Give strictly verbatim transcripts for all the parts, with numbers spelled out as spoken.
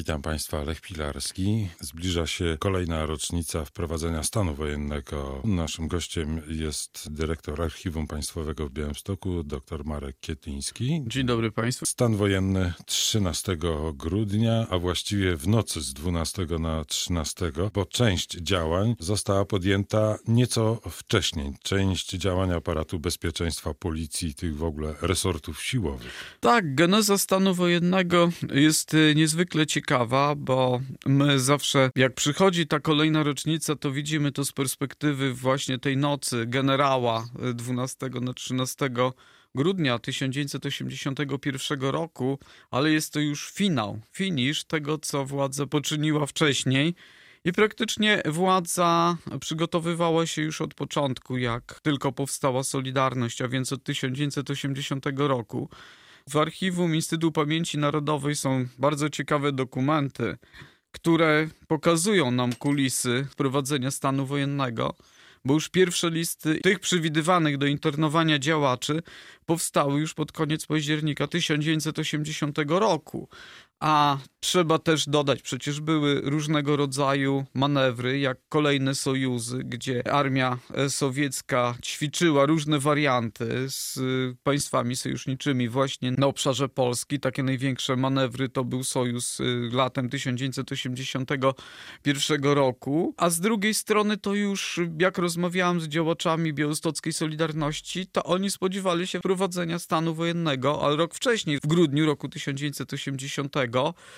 Witam Państwa, Lech Pilarski. Zbliża się kolejna rocznica wprowadzenia stanu wojennego. Naszym gościem jest dyrektor Archiwum Państwowego w Białymstoku, dr Marek Kietyński. Dzień dobry Państwu. Stan wojenny trzynastego grudnia, a właściwie w nocy z dwunastego na trzynastego, bo część działań została podjęta nieco wcześniej. Część działań aparatu bezpieczeństwa, policji, tych w ogóle resortów siłowych. Tak, geneza stanu wojennego jest niezwykle ciekawa, bo my zawsze, jak przychodzi ta kolejna rocznica, to widzimy to z perspektywy właśnie tej nocy generała dwunastego na trzynastego grudnia tysiąc dziewięćset osiemdziesiątego pierwszego roku, ale jest to już finał, finisz tego, co władza poczyniła wcześniej. I praktycznie władza przygotowywała się już od początku, jak tylko powstała Solidarność, a więc od tysiąc dziewięćset osiemdziesiątego roku. W archiwum Instytutu Pamięci Narodowej są bardzo ciekawe dokumenty, które pokazują nam kulisy wprowadzenia stanu wojennego, bo już pierwsze listy tych przewidywanych do internowania działaczy powstały już pod koniec października tysiąc dziewięćset osiemdziesiątego roku. A trzeba też dodać, przecież były różnego rodzaju manewry, jak kolejne sojuzy, gdzie armia sowiecka ćwiczyła różne warianty z państwami sojuszniczymi właśnie na obszarze Polski. Takie największe manewry to był sojusz latem tysiąc dziewięćset osiemdziesiątego pierwszego roku. A z drugiej strony to już, jak rozmawiałem z działaczami białostockiej Solidarności, to oni spodziewali się wprowadzenia stanu wojennego, ale rok wcześniej, w grudniu roku tysiąc dziewięćset osiemdziesiątego.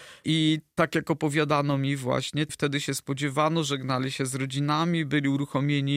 I tak jak opowiadano mi właśnie, wtedy się spodziewano, żegnali się z rodzinami, byli uruchomieni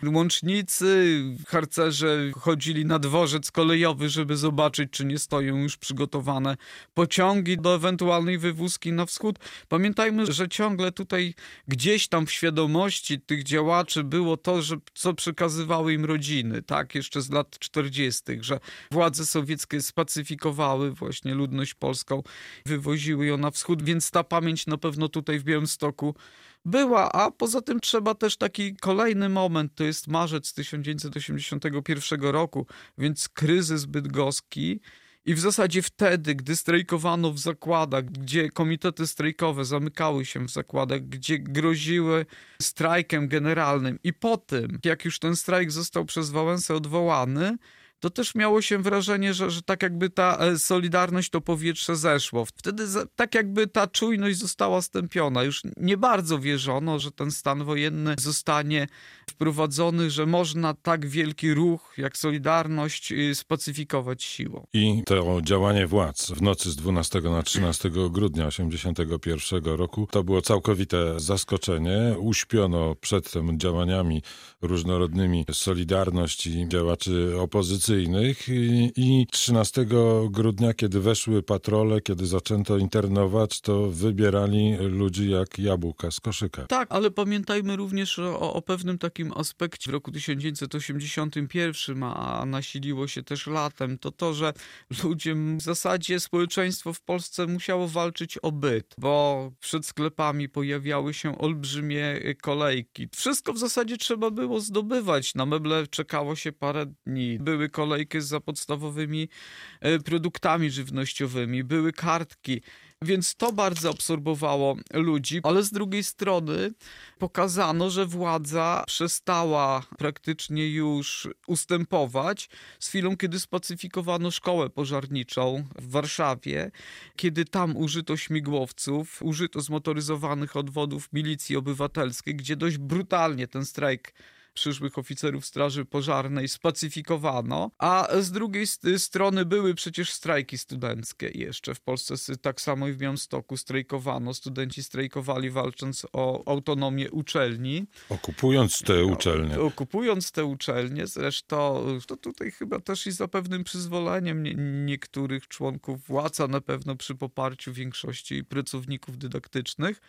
łącznicy, harcerze chodzili na dworzec kolejowy, żeby zobaczyć, czy nie stoją już przygotowane pociągi do ewentualnej wywózki na wschód. Pamiętajmy, że ciągle tutaj gdzieś tam w świadomości tych działaczy było to, że co przekazywały im rodziny, tak, jeszcze z lat czterdziestych, że władze sowieckie spacyfikowały właśnie ludność polską, wywoziły ją na wschód, więc ta pamięć na pewno tutaj w Białymstoku była, a poza tym trzeba też taki kolejny moment, to jest marzec tysiąc dziewięćset osiemdziesiątego pierwszego roku, więc kryzys bydgoski. I w zasadzie wtedy, gdy strajkowano w zakładach, gdzie komitety strajkowe zamykały się w zakładach, gdzie groziły strajkiem generalnym i po tym, jak już ten strajk został przez Wałęsę odwołany, to też miało się wrażenie, że, że tak jakby ta solidarność, to powietrze zeszło. Wtedy za, tak jakby ta czujność została stępiona. Już nie bardzo wierzono, że ten stan wojenny zostanie wprowadzony, że można tak wielki ruch jak Solidarność spacyfikować siłą. I to działanie władz w nocy z dwunastego na trzynastego grudnia osiemdziesiątego pierwszego roku to było całkowite zaskoczenie. Uśpiono przed tym działaniami różnorodnymi Solidarność i działaczy opozycyjnych. I, I trzynastego grudnia, kiedy weszły patrole, kiedy zaczęto internować, to wybierali ludzi jak jabłka z koszyka. Tak, ale pamiętajmy również o, o pewnym takim aspekcie w roku tysiąc dziewięćset osiemdziesiątym pierwszym, a nasiliło się też latem, to to, że ludzie, w zasadzie społeczeństwo w Polsce musiało walczyć o byt, bo przed sklepami pojawiały się olbrzymie kolejki. Wszystko w zasadzie trzeba było zdobywać. Na meble czekało się parę dni. Były kolejki za podstawowymi produktami żywnościowymi, były kartki, więc to bardzo absorbowało ludzi, ale z drugiej strony pokazano, że władza przestała praktycznie już ustępować z chwilą, kiedy spacyfikowano szkołę pożarniczą w Warszawie, kiedy tam użyto śmigłowców, użyto zmotoryzowanych odwodów milicji obywatelskiej, gdzie dość brutalnie ten strajk przyszłych oficerów Straży Pożarnej spacyfikowano, a z drugiej strony były przecież strajki studenckie jeszcze w Polsce, tak samo i w Białymstoku strajkowano, studenci strajkowali walcząc o autonomię uczelni. Okupując te uczelnie. Okupując te uczelnie, zresztą to tutaj chyba też i za pewnym przyzwoleniem nie, niektórych członków władz, a na pewno przy poparciu większości pracowników dydaktycznych.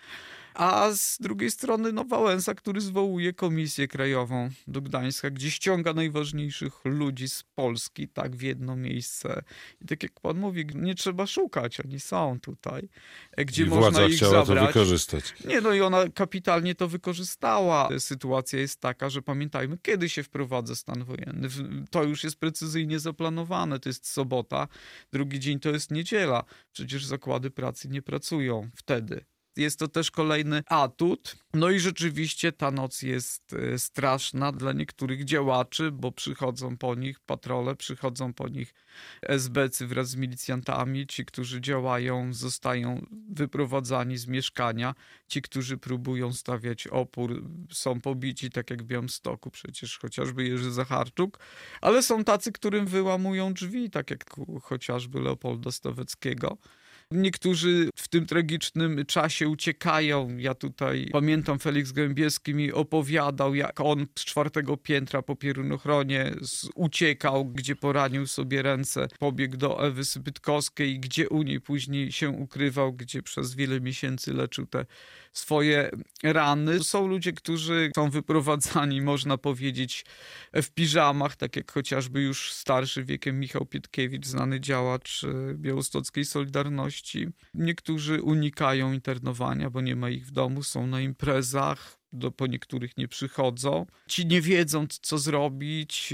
A z drugiej strony no Wałęsa, który zwołuje komisję krajową do Gdańska, gdzie ściąga najważniejszych ludzi z Polski, tak, w jedno miejsce. I tak jak pan mówi, nie trzeba szukać, oni są tutaj, gdzie I można władza ich chciała zabrać. to wykorzystać. Nie, no i ona kapitalnie to wykorzystała. Sytuacja jest taka, że pamiętajmy, kiedy się wprowadza stan wojenny. To już jest precyzyjnie zaplanowane. To jest sobota, drugi dzień to jest niedziela. Przecież zakłady pracy nie pracują wtedy. Jest to też kolejny atut. No i rzeczywiście ta noc jest straszna dla niektórych działaczy, bo przychodzą po nich patrole, przychodzą po nich es becy wraz z milicjantami. Ci, którzy działają, zostają wyprowadzani z mieszkania. Ci, którzy próbują stawiać opór, są pobici, tak jak w Białymstoku, przecież chociażby Jerzy Zacharczuk. Ale są tacy, którym wyłamują drzwi, tak jak chociażby Leopolda Staweckiego. Niektórzy w tym tragicznym czasie uciekają. Ja tutaj pamiętam, Feliks Gębieski mi opowiadał, jak on z czwartego piętra po Pierunochronie uciekał, gdzie poranił sobie ręce, pobiegł do Ewy Sybytkowskiej, gdzie u niej później się ukrywał, gdzie przez wiele miesięcy leczył te swoje rany. Są ludzie, którzy są wyprowadzani, można powiedzieć, w piżamach, tak jak chociażby już starszy wiekiem Michał Pietkiewicz, znany działacz białostockiej Solidarności. Niektórzy unikają internowania, bo nie ma ich w domu, są na imprezach, do, po niektórych nie przychodzą. Ci nie wiedzą, co zrobić,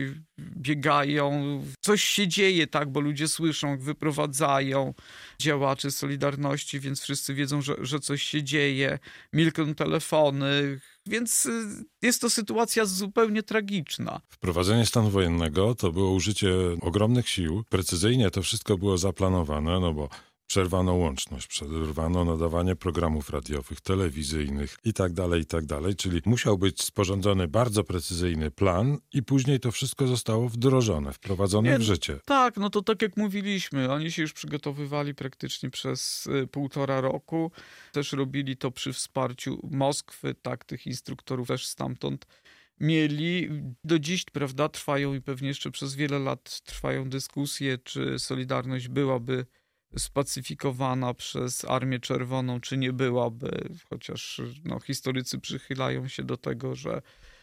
biegają. Coś się dzieje, tak, bo ludzie słyszą, wyprowadzają działaczy Solidarności, więc wszyscy wiedzą, że, że coś się dzieje. Milkną telefony, więc jest to sytuacja zupełnie tragiczna. Wprowadzenie stanu wojennego to było użycie ogromnych sił. Precyzyjnie to wszystko było zaplanowane, no bo przerwano łączność, przerwano nadawanie programów radiowych, telewizyjnych i tak dalej, i tak dalej. Czyli musiał być sporządzony bardzo precyzyjny plan i później to wszystko zostało wdrożone, wprowadzone Nie, w życie. Tak, no to tak jak mówiliśmy, oni się już przygotowywali praktycznie przez y, półtora roku. Też robili to przy wsparciu Moskwy, tak, tych instruktorów też stamtąd mieli. Do dziś, prawda, trwają i pewnie jeszcze przez wiele lat trwają dyskusje, czy Solidarność byłaby spacyfikowana przez Armię Czerwoną, czy nie byłaby, chociaż no, historycy przychylają się do tego, że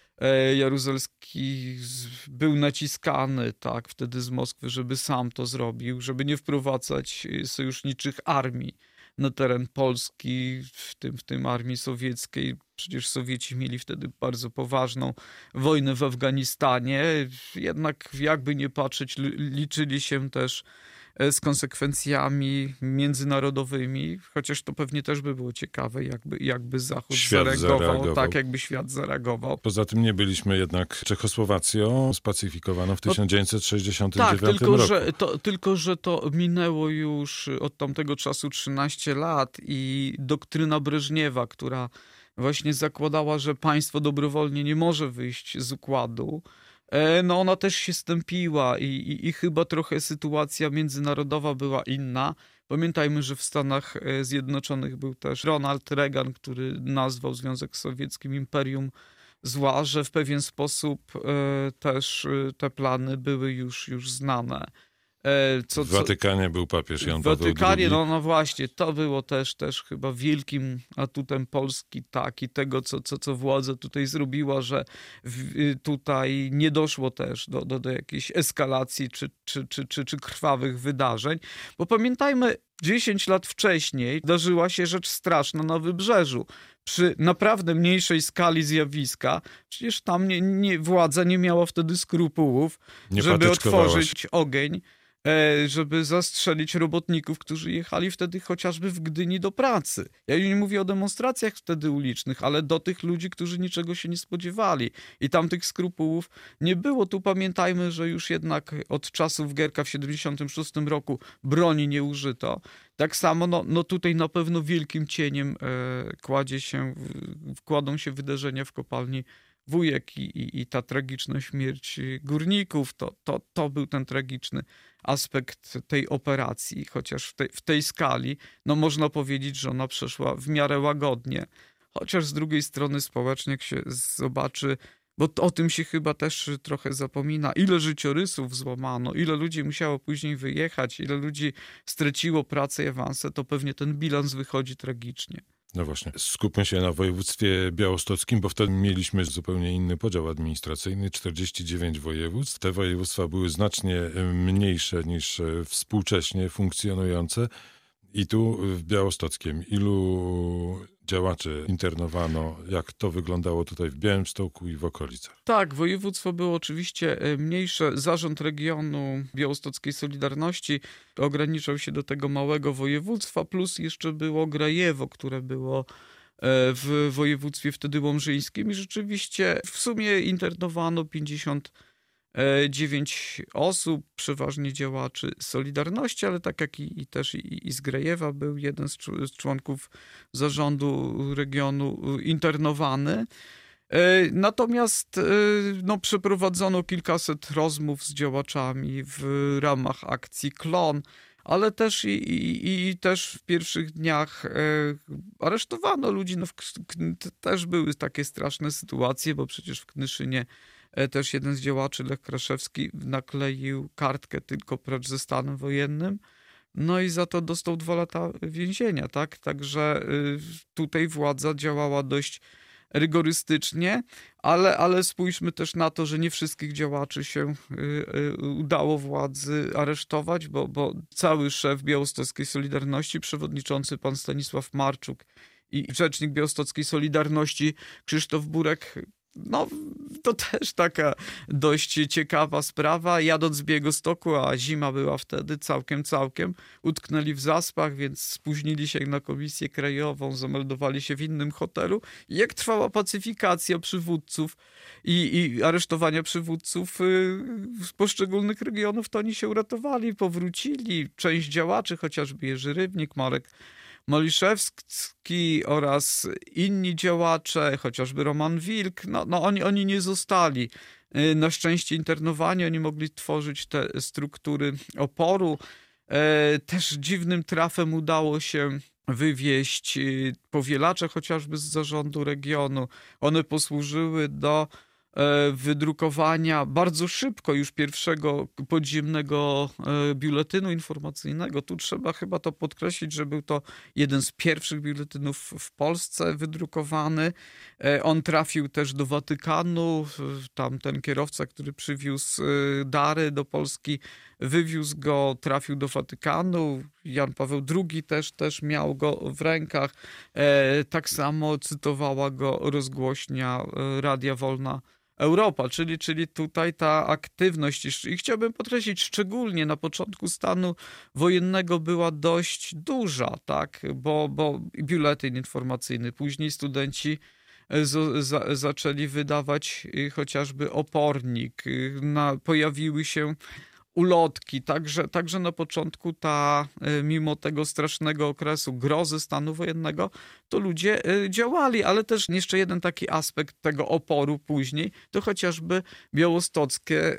Jaruzelski był naciskany tak wtedy z Moskwy, żeby sam to zrobił, żeby nie wprowadzać sojuszniczych armii na teren Polski, w tym, w tym armii sowieckiej. Przecież Sowieci mieli wtedy bardzo poważną wojnę w Afganistanie. Jednak jakby nie patrzeć, liczyli się też z konsekwencjami międzynarodowymi, chociaż to pewnie też by było ciekawe, jakby, jakby Zachód zareagował, zareagował, tak jakby świat zareagował. Poza tym nie byliśmy jednak Czechosłowacją spacyfikowaną w tysiąc dziewięćset sześćdziesiątym dziewiątym tak, tylko, roku. Że to, tylko, że to minęło już od tamtego czasu trzynaście lat i doktryna Breżniewa, która właśnie zakładała, że państwo dobrowolnie nie może wyjść z układu, no ona też się stępiła i, i, i chyba trochę sytuacja międzynarodowa była inna. Pamiętajmy, że w Stanach Zjednoczonych był też Ronald Reagan, który nazwał Związek Sowiecki imperium zła, że w pewien sposób e, też te plany były już, już znane. Co, w Watykanie był papież Jan w Paweł Watykanie, drugi. No, no właśnie, to było też, też chyba wielkim atutem Polski, tak, i tego, co, co, co władza tutaj zrobiła, że w, tutaj nie doszło też do, do, do jakiejś eskalacji czy, czy, czy, czy, czy krwawych wydarzeń, bo pamiętajmy, dziesięć lat wcześniej zdarzyła się rzecz straszna na Wybrzeżu. Przy naprawdę mniejszej skali zjawiska, przecież tam nie, nie, władza nie miała wtedy skrupułów, nie żeby otworzyć ogień, żeby zastrzelić robotników, którzy jechali wtedy chociażby w Gdyni do pracy. Ja nie mówię o demonstracjach wtedy ulicznych, ale do tych ludzi, którzy niczego się nie spodziewali. I tam tych skrupułów nie było. Tu pamiętajmy, że już jednak od czasów Gierka w siedemdziesiątym szóstym roku broni nie użyto. Tak samo no, no tutaj na pewno wielkim cieniem e, kładzie się, wkładą się wydarzenia w kopalni Wujek i, i, i ta tragiczna śmierć górników. To, to, to był ten tragiczny aspekt tej operacji, chociaż w tej, w tej skali, no można powiedzieć, że ona przeszła w miarę łagodnie. Chociaż z drugiej strony społecznie, jak się zobaczy, bo o tym się chyba też trochę zapomina, ile życiorysów złamano, ile ludzi musiało później wyjechać, ile ludzi straciło pracę i awanse, to pewnie ten bilans wychodzi tragicznie. No właśnie, skupmy się na województwie białostockim, bo wtedy mieliśmy zupełnie inny podział administracyjny, czterdzieści dziewięć województw. Te województwa były znacznie mniejsze niż współcześnie funkcjonujące. I tu w Białostockiem ilu działaczy internowano, jak to wyglądało tutaj w Białymstoku i w okolicach? Tak, województwo było oczywiście mniejsze. Zarząd regionu Białostockiej Solidarności ograniczał się do tego małego województwa, plus jeszcze było Grajewo, które było w województwie wtedy łomżyńskim i rzeczywiście w sumie internowano pięćdziesiąt dziewięć osób, przeważnie działaczy Solidarności, ale tak jak i, i też i, i z Grajewa był jeden z, z członków zarządu regionu internowany. Natomiast no, przeprowadzono kilkaset rozmów z działaczami w ramach akcji Klon, ale też i, i, i też w pierwszych dniach aresztowano ludzi. No, w, też były takie straszne sytuacje, bo przecież w Knyszynie też jeden z działaczy, Lech Kraszewski, nakleił kartkę tylko precz ze stanem wojennym. No i za to dostał dwa lata więzienia, tak? Także tutaj władza działała dość rygorystycznie, ale, ale spójrzmy też na to, że nie wszystkich działaczy się udało władzy aresztować, bo, bo cały szef Białostockiej Solidarności, przewodniczący pan Stanisław Marczuk i rzecznik Białostockiej Solidarności Krzysztof Burek, no to też taka dość ciekawa sprawa. Jadąc z Białegostoku, a zima była wtedy całkiem, całkiem, utknęli w zaspach, więc spóźnili się na komisję krajową, zameldowali się w innym hotelu. I jak trwała pacyfikacja przywódców i, i aresztowania przywódców yy, z poszczególnych regionów, to oni się uratowali, powrócili. Część działaczy, chociażby Jerzy Rybnik, Marek Maliszewski oraz inni działacze, chociażby Roman Wilk, no, no oni, oni nie zostali na szczęście internowani, oni mogli tworzyć te struktury oporu. Też dziwnym trafem udało się wywieźć powielacze chociażby z zarządu regionu. One posłużyły do wydrukowania bardzo szybko już pierwszego podziemnego biuletynu informacyjnego. Tu trzeba chyba to podkreślić, że był to jeden z pierwszych biuletynów w Polsce wydrukowany. On trafił też do Watykanu. Tam ten kierowca, który przywiózł dary do Polski, wywiózł go, trafił do Watykanu. Jan Paweł drugi też, też miał go w rękach. Tak samo cytowała go rozgłośnia Radia Wolna Europa, czyli, czyli tutaj ta aktywność, i chciałbym podkreślić, szczególnie na początku stanu wojennego była dość duża, tak, bo, bo biuletyn informacyjny, później studenci z, za, zaczęli wydawać chociażby opornik, na, pojawiły się ulotki, także, także na początku ta, mimo tego strasznego okresu grozy stanu wojennego, to ludzie działali, ale też jeszcze jeden taki aspekt tego oporu później, to chociażby białostockie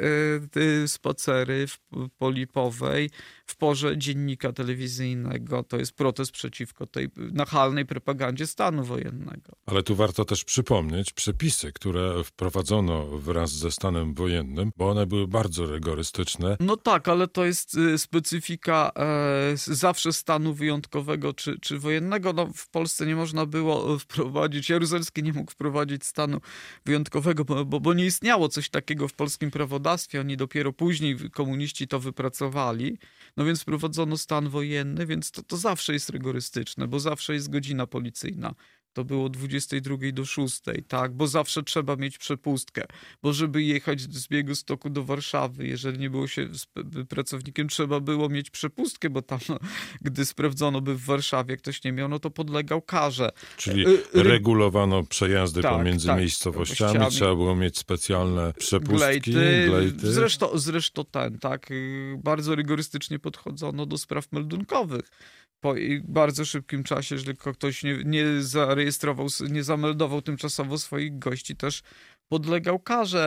spacery w Polipowej, w porze dziennika telewizyjnego. To jest protest przeciwko tej nachalnej propagandzie stanu wojennego. Ale tu warto też przypomnieć przepisy, które wprowadzono wraz ze stanem wojennym, bo one były bardzo rygorystyczne. No tak, ale to jest specyfika e, zawsze stanu wyjątkowego czy, czy wojennego. No, w Polsce nie można było wprowadzić, Jaruzelski nie mógł wprowadzić stanu wyjątkowego, bo, bo, bo nie istniało coś takiego w polskim prawodawstwie. Oni dopiero później, komuniści, to wypracowali. No więc wprowadzono stan wojenny, więc to, to zawsze jest rygorystyczne, bo zawsze jest godzina policyjna. To było dwudziestej drugiej do szóstej, tak, bo zawsze trzeba mieć przepustkę, bo żeby jechać z Białegostoku do Warszawy, jeżeli nie było się pracownikiem, trzeba było mieć przepustkę, bo tam, no, gdy sprawdzono by w Warszawie ktoś nie miał, no to podlegał karze. Czyli regulowano przejazdy tak, pomiędzy tak, miejscowościami, trzeba było mieć specjalne przepustki, glejty. glejty. Zresztą, zresztą ten, tak, bardzo rygorystycznie podchodzono do spraw meldunkowych. Po bardzo szybkim czasie, jeżeli ktoś nie, nie zarejestrował, nie zameldował tymczasowo swoich gości, też podlegał karze.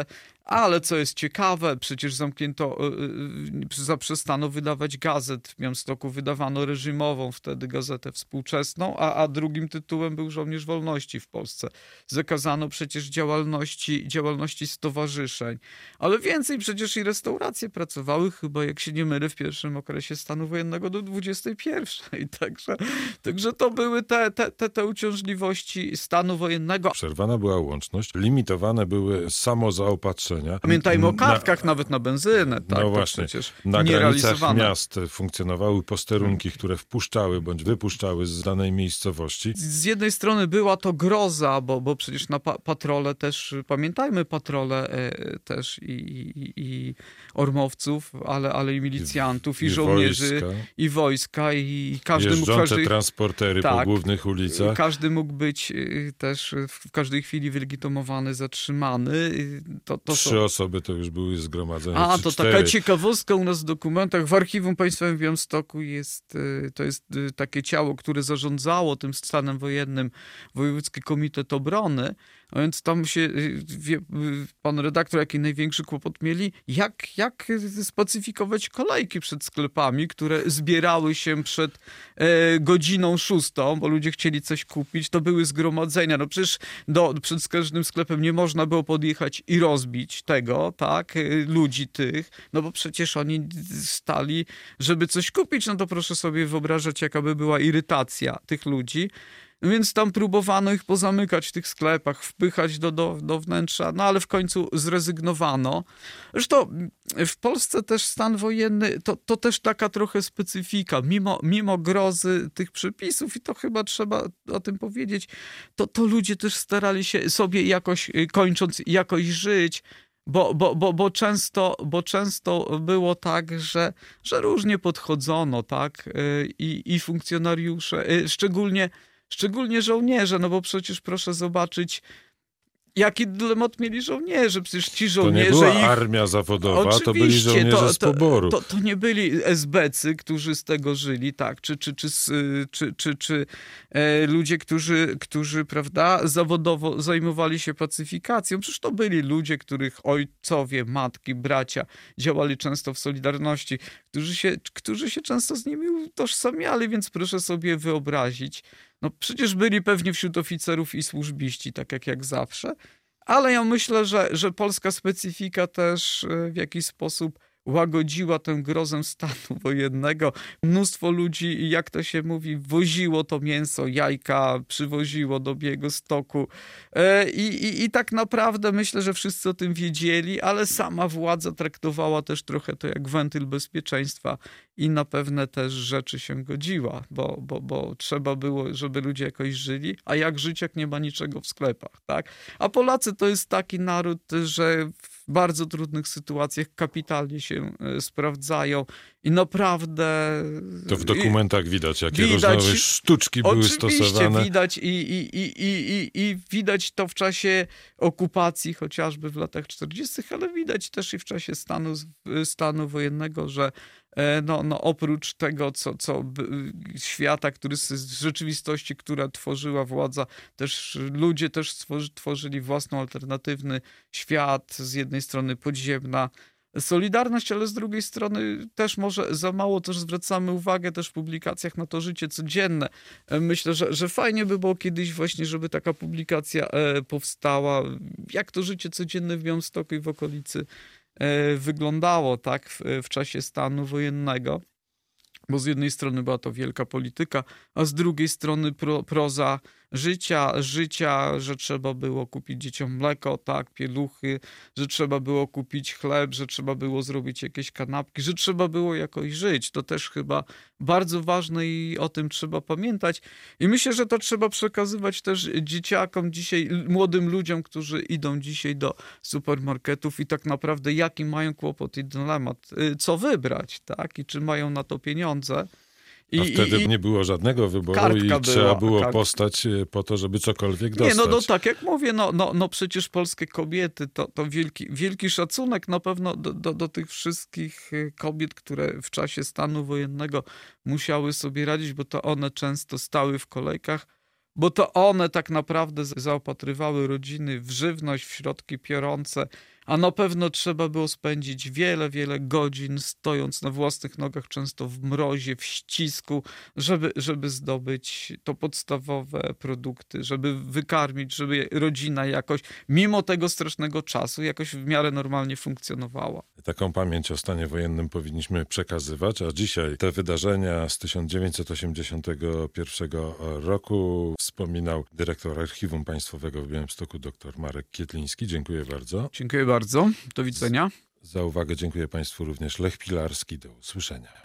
Ale co jest ciekawe, przecież zamknięto, yy, zaprzestano wydawać gazet. W Białymstoku wydawano reżimową wtedy gazetę współczesną, a, a drugim tytułem był Żołnierz Wolności w Polsce. Zakazano przecież działalności, działalności stowarzyszeń. Ale więcej, przecież i restauracje pracowały chyba, jak się nie mylę, w pierwszym okresie stanu wojennego do dwudziestej pierwszej. Także, także to były te, te, te, te uciążliwości stanu wojennego. Przerwana była łączność, limitowane były samozaopatrzenia. Pamiętajmy o kartkach na, nawet na benzynę. Tak, no właśnie, przecież na granicach miast funkcjonowały posterunki, które wpuszczały bądź wypuszczały z danej miejscowości. Z jednej strony była to groza, bo, bo przecież na pa- patrole też, pamiętajmy patrole e, też i, i, i ormowców, ale, ale i milicjantów, i, i żołnierzy, wojska. i wojska, i każdy Jeżdżące mógł... Każdy, transportery tak, po głównych ulicach. Każdy mógł być też w każdej chwili wylegitymowany, zatrzymany. To, to Trzy są... osoby to już były zgromadzone. A, czy to cztery. taka ciekawostka u nas w dokumentach. W Archiwum Państwowym w Białymstoku jest, to jest takie ciało, które zarządzało tym stanem wojennym, Wojewódzki Komitet Obrony. A więc tam się, wie, pan redaktor, jaki największy kłopot mieli, jak, jak spacyfikować kolejki przed sklepami, które zbierały się przed e, godziną szóstą, bo ludzie chcieli coś kupić, to były zgromadzenia. No przecież do, przed każdym sklepem nie można było podjechać i rozbić tego, tak, ludzi tych, no bo przecież oni stali, żeby coś kupić, no to proszę sobie wyobrażać, jaka by była irytacja tych ludzi. No więc tam próbowano ich pozamykać w tych sklepach, wpychać do, do, do wnętrza, no ale w końcu zrezygnowano. Zresztą w Polsce też stan wojenny to, to też taka trochę specyfika. Mimo, mimo grozy tych przepisów, i to chyba trzeba o tym powiedzieć, to, to ludzie też starali się sobie jakoś, kończąc, jakoś żyć. Bo, bo, bo, bo, często, bo często było tak, że, że różnie podchodzono, tak? I, i funkcjonariusze, szczególnie Szczególnie żołnierze, no bo przecież proszę zobaczyć, jaki dylemat mieli żołnierze. Przecież ci żołnierze... To nie była ich... armia zawodowa, Oczywiście, to byli żołnierze to, z poboru. To, to, to nie byli esbecy, którzy z tego żyli, tak, czy, czy, czy, czy, czy, czy e, ludzie, którzy, którzy, prawda, zawodowo zajmowali się pacyfikacją. Przecież to byli ludzie, których ojcowie, matki, bracia działali często w Solidarności, którzy się, którzy się często z nimi utożsamiali, więc proszę sobie wyobrazić. No przecież byli pewnie wśród oficerów i służbiści, tak jak, jak zawsze, ale ja myślę, że, że polska specyfika też w jakiś sposób łagodziła tę grozę stanu wojennego. Mnóstwo ludzi, jak to się mówi, woziło to mięso, jajka, przywoziło do Białegostoku. I, i, I tak naprawdę myślę, że wszyscy o tym wiedzieli, ale sama władza traktowała też trochę to jak wentyl bezpieczeństwa i na pewne też rzeczy się godziła, bo, bo, bo trzeba było, żeby ludzie jakoś żyli, a jak żyć, jak nie ma niczego w sklepach, tak? A Polacy to jest taki naród, że w bardzo trudnych sytuacjach kapitalnie się sprawdzają i naprawdę... To w dokumentach widać, jakie widać, różne sztuczki były oczywiście stosowane. Widać i, i, i, i, i, i widać to w czasie okupacji, chociażby w latach czterdziestych, ale widać też i w czasie stanu, stanu wojennego, że No, no oprócz tego, co, co świata, który z rzeczywistości, która tworzyła władza, też ludzie też tworzyli własny alternatywny świat, z jednej strony podziemna Solidarność, ale z drugiej strony też może za mało też zwracamy uwagę też w publikacjach na to życie codzienne. Myślę, że, że fajnie by było kiedyś właśnie, żeby taka publikacja powstała, jak to życie codzienne w Białymstoku i w okolicy wyglądało, tak, w, w czasie stanu wojennego, bo z jednej strony była to wielka polityka, a z drugiej strony pro, proza życia, życia, że trzeba było kupić dzieciom mleko, tak, pieluchy, że trzeba było kupić chleb, że trzeba było zrobić jakieś kanapki, że trzeba było jakoś żyć. To też chyba bardzo ważne i o tym trzeba pamiętać. I myślę, że to trzeba przekazywać też dzieciakom dzisiaj, młodym ludziom, którzy idą dzisiaj do supermarketów i tak naprawdę jaki mają kłopot i dylemat, co wybrać, tak, i czy mają na to pieniądze. I, A wtedy i, nie było żadnego wyboru i była, trzeba było kart... postać po to, żeby cokolwiek dostać. Nie, no, no tak jak mówię, no, no, no przecież polskie kobiety, to, to wielki, wielki szacunek na pewno do, do, do tych wszystkich kobiet, które w czasie stanu wojennego musiały sobie radzić, bo to one często stały w kolejkach, bo to one tak naprawdę zaopatrywały rodziny w żywność, w środki piorące, a na pewno trzeba było spędzić wiele, wiele godzin stojąc na własnych nogach, często w mrozie, w ścisku, żeby, żeby zdobyć to podstawowe produkty, żeby wykarmić, żeby rodzina jakoś, mimo tego strasznego czasu, jakoś w miarę normalnie funkcjonowała. Taką pamięć o stanie wojennym powinniśmy przekazywać, a dzisiaj te wydarzenia z tysiąc dziewięćset osiemdziesiątego pierwszego roku wspominał dyrektor Archiwum Państwowego w Białymstoku dr Marek Kietliński. Dziękuję bardzo. Dziękuję bardzo. Do widzenia. Za uwagę dziękuję Państwu również. Lech Pilarski. Do usłyszenia.